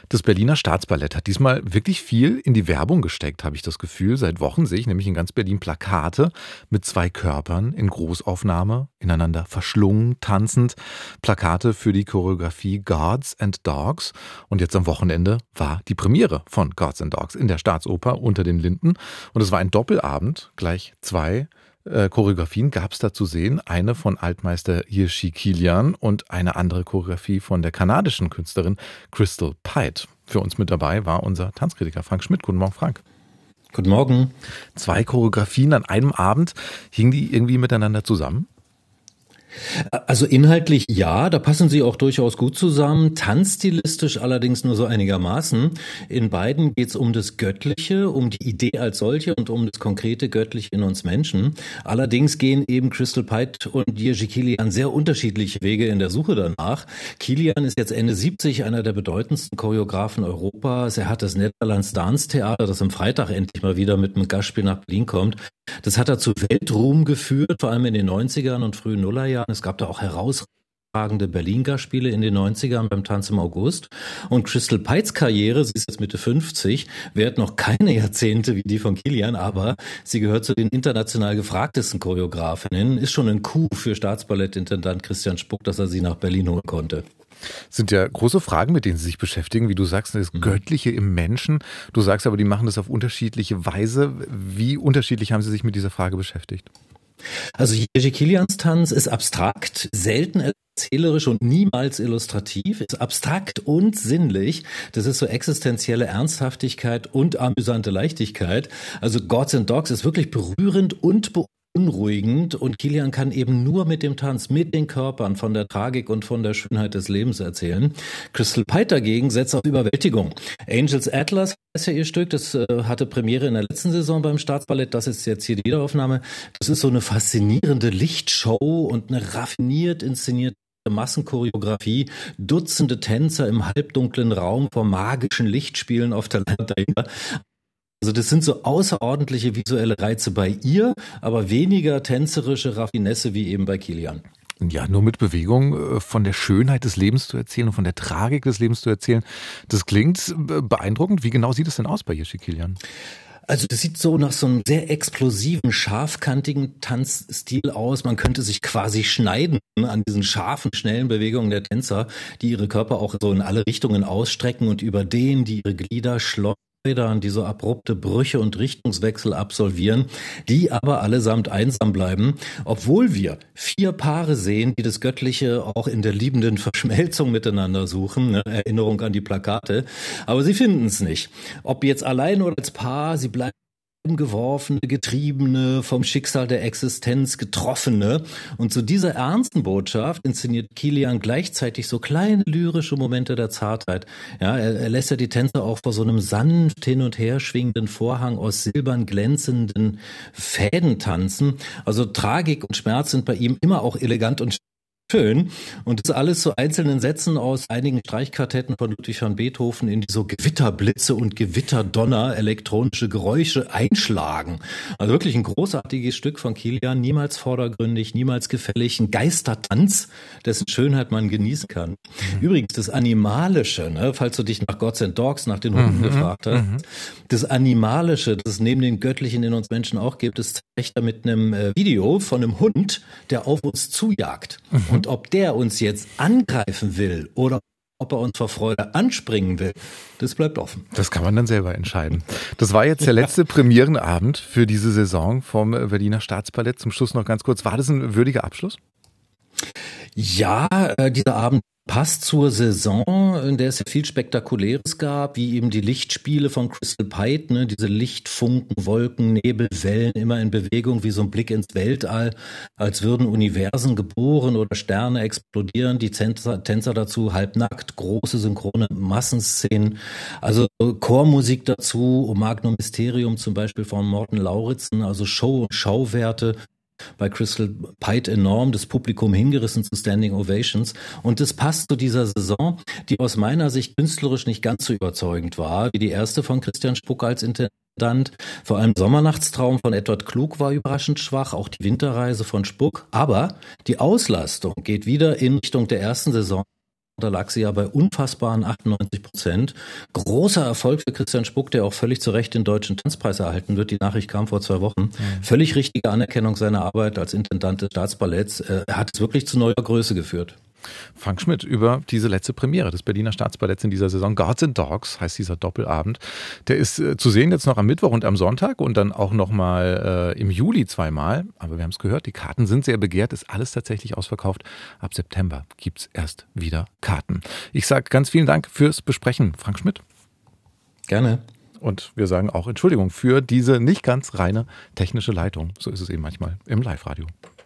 Das Berliner Staatsballett hat diesmal wirklich viel in die Werbung gesteckt, habe ich das Gefühl. Seit Wochen sehe ich nämlich in ganz Berlin Plakate mit zwei Körpern in Großaufnahme, ineinander verschlungen, tanzend. Plakate für die Choreografie Gods and Dogs. Und jetzt am Wochenende war die Premiere von Gods and Dogs in der Staatsoper unter den Linden. Und es war ein Doppelabend, gleich zwei Choreografien gab es da zu sehen. Eine von Altmeister Jiří Kylián und eine andere Choreografie von der kanadischen Künstlerin Crystal Pite. Für uns mit dabei war unser Tanzkritiker Frank Schmidt. Guten Morgen, Frank. Guten Morgen. Zwei Choreografien an einem Abend. Hingen die irgendwie miteinander zusammen? Also inhaltlich ja, da passen sie auch durchaus gut zusammen, tanzstilistisch allerdings nur so einigermaßen. In beiden geht's um das Göttliche, um die Idee als solche und um das konkrete Göttliche in uns Menschen. Allerdings gehen eben Crystal Pite und Jiří Kylián sehr unterschiedliche Wege in der Suche danach. Kylián ist jetzt Ende 70, einer der bedeutendsten Choreografen Europas. Er hat das Netherlands Dance Theater, das am Freitag endlich mal wieder mit einem Gastspiel nach Berlin kommt. Das hat er zu Weltruhm geführt, vor allem in den 90ern und frühen Nullerjahren. Es gab da auch herausragende Berlin-Gastspiele in den 90ern beim Tanz im August. Und Crystal Pites Karriere, sie ist jetzt Mitte 50, währt noch keine Jahrzehnte wie die von Kylián, aber sie gehört zu den international gefragtesten Choreografinnen. Ist schon ein Coup für Staatsballettintendant Christian Spuck, dass er sie nach Berlin holen konnte. Sind ja große Fragen, mit denen Sie sich beschäftigen. Wie du sagst, das Göttliche im Menschen. Du sagst aber, die machen das auf unterschiedliche Weise. Wie unterschiedlich haben Sie sich mit dieser Frage beschäftigt? Also Jiří Kyliáns Tanz ist abstrakt, selten erzählerisch und niemals illustrativ, ist abstrakt und sinnlich. Das ist so existenzielle Ernsthaftigkeit und amüsante Leichtigkeit. Also Gods and Dogs ist wirklich berührend und beunruhigend und Kylián kann eben nur mit dem Tanz, mit den Körpern von der Tragik und von der Schönheit des Lebens erzählen. Crystal Pite dagegen setzt auf Überwältigung. Angels Atlas ist ja ihr Stück, das hatte Premiere in der letzten Saison beim Staatsballett, das ist jetzt hier die Wiederaufnahme. Das ist so eine faszinierende Lichtshow und eine raffiniert inszenierte Massenchoreografie, Dutzende Tänzer im halbdunklen Raum vor magischen Lichtspielen auf der Leinwand dahinter. Also das sind so außerordentliche visuelle Reize bei ihr, aber weniger tänzerische Raffinesse wie eben bei Kylián. Ja, nur mit Bewegung von der Schönheit des Lebens zu erzählen und von der Tragik des Lebens zu erzählen. Das klingt beeindruckend. Wie genau sieht es denn aus bei Jiří Kylián? Also das sieht so nach so einem sehr explosiven, scharfkantigen Tanzstil aus. Man könnte sich quasi schneiden an diesen scharfen, schnellen Bewegungen der Tänzer, die ihre Körper auch so in alle Richtungen ausstrecken und überdehnen, die ihre Glieder schleudern, die so abrupte Brüche und Richtungswechsel absolvieren, die aber allesamt einsam bleiben, obwohl wir 4 Paare sehen, die das Göttliche auch in der liebenden Verschmelzung miteinander suchen, ne? Erinnerung an die Plakate, aber sie finden es nicht. Ob jetzt allein oder als Paar, sie bleiben geworfene, getriebene, vom Schicksal der Existenz getroffene. Und zu dieser ernsten Botschaft inszeniert Kylián gleichzeitig so kleine lyrische Momente der Zartheit. Ja, er lässt ja die Tänzer auch vor so einem sanft hin und her schwingenden Vorhang aus silbern glänzenden Fäden tanzen. Also Tragik und Schmerz sind bei ihm immer auch elegant und schön. Und das alles zu einzelnen Sätzen aus einigen Streichquartetten von Ludwig van Beethoven, in die so Gewitterblitze und Gewitterdonner elektronische Geräusche einschlagen. Also wirklich ein großartiges Stück von Kylián, niemals vordergründig, niemals gefällig, ein Geistertanz, dessen Schönheit man genießen kann. Übrigens, das Animalische, ne, falls du dich nach Gods and Dogs, nach den Hunden gefragt hast, das Animalische, das es neben den Göttlichen in uns Menschen auch gibt, ist zeigt er mit einem Video von einem Hund, der auf uns zujagt. Und ob der uns jetzt angreifen will oder ob er uns vor Freude anspringen will, das bleibt offen. Das kann man dann selber entscheiden. Das war jetzt der letzte Premierenabend für diese Saison vom Berliner Staatsballett. Zum Schluss noch ganz kurz, war das ein würdiger Abschluss? Ja, dieser Abend passt zur Saison, in der es ja viel Spektakuläres gab, wie eben die Lichtspiele von Crystal Pite, ne, diese Lichtfunken, Wolken, Nebel, Wellen, immer in Bewegung, wie so ein Blick ins Weltall, als würden Universen geboren oder Sterne explodieren, die Tänzer dazu halbnackt, große synchrone Massenszenen, also Chormusik dazu, O Magnum Mysterium zum Beispiel von Morten Lauritzen, also Show- und Schauwerte, bei Crystal Pite enorm, das Publikum hingerissen zu Standing Ovations. Und das passt zu dieser Saison, die aus meiner Sicht künstlerisch nicht ganz so überzeugend war, wie die erste von Christian Spuck als Intendant. Vor allem Sommernachtstraum von Edward Klug war überraschend schwach, auch die Winterreise von Spuck. Aber die Auslastung geht wieder in Richtung der ersten Saison. da lag sie ja bei unfassbaren 98%. Großer Erfolg für Christian Spuck, der auch völlig zu Recht den Deutschen Tanzpreis erhalten wird. Die Nachricht kam vor 2 Wochen. Völlig richtige Anerkennung seiner Arbeit als Intendant des Staatsballetts. Er hat es wirklich zu neuer Größe geführt. Frank Schmidt über diese letzte Premiere des Berliner Staatsballetts in dieser Saison. Gods and Dogs heißt dieser Doppelabend. Der ist zu sehen jetzt noch am Mittwoch und am Sonntag und dann auch nochmal im Juli 2-mal. Aber wir haben es gehört, die Karten sind sehr begehrt, ist alles tatsächlich ausverkauft. Ab September gibt es erst wieder Karten. Ich sage ganz vielen Dank fürs Besprechen, Frank Schmidt. Gerne. Und wir sagen auch Entschuldigung für diese nicht ganz reine technische Leitung. So ist es eben manchmal im Live-Radio.